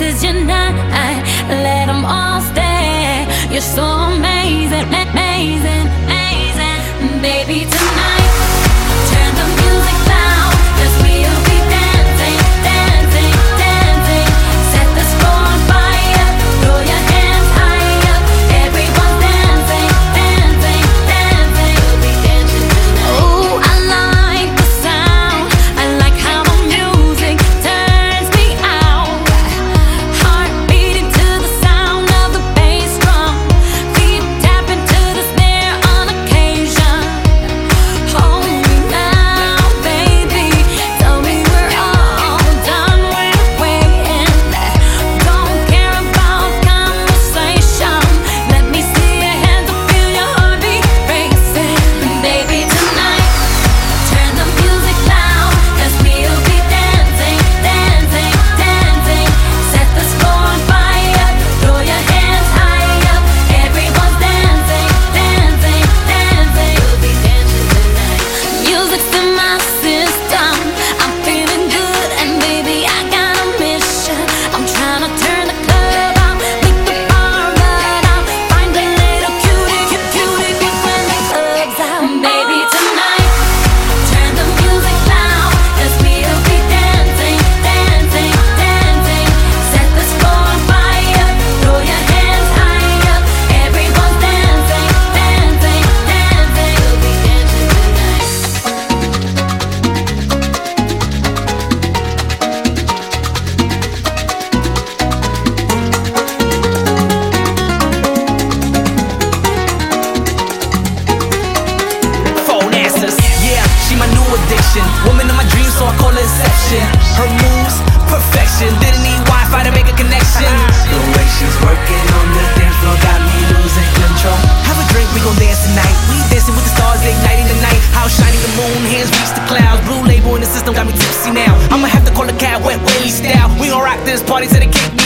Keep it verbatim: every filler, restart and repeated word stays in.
is your night. Let them all stare. You're so amazing, amazing, amazing. Baby, tonight, turn the music loud, 'cause we'll be dancing, dancing, dancing. Set the floor on fire, throw your hands high up. Everyone's dancing, dancing, dancing. We'll be dancing tonight. Oh, I like the sound. I like how the music turns me out. Heart beating to the sound of the bass drum. Feet tapping to the snare on occasion. Hold me now, baby. Tell me we're all done with waiting. Don't care about conversation. Let me see your hands and feel your heartbeat racing. Baby, tonight, turn the music loud, 'cause we'll be dancing, dancing, dancing. Set the floor on fire, throw your hands high up. Everyone's dancing, dancing, dancing. We'll be dancing tonight. Music's in my system. I'm feeling good, and baby, I got a mission. I'm trying to turn the club out, make the bar run out. Find a little cutie, cute, cutie, cute when the club's out. Baby, tonight, turn the music loud, 'cause we'll be dancing, dancing, dancing. Set the floor on fire, throw your hands high up. Everyone's dancing, dancing, dancing. We'll be dancing tonight. Phone answers, yeah, she my new addiction. Woman of my dreams, so I call her Inception. Her moves, perfection. Didn't need Wi-Fi to make a connection. The way she's working on the dance floor got me losing control. Have a drink, we gon' dance tonight. We dancing with the stars, igniting the night. How shiny the moon, hands reach the clouds. Blue label in the system got me tipsy now. I'ma have to call a cab, wet Willie style. We gon' rock this party to the kick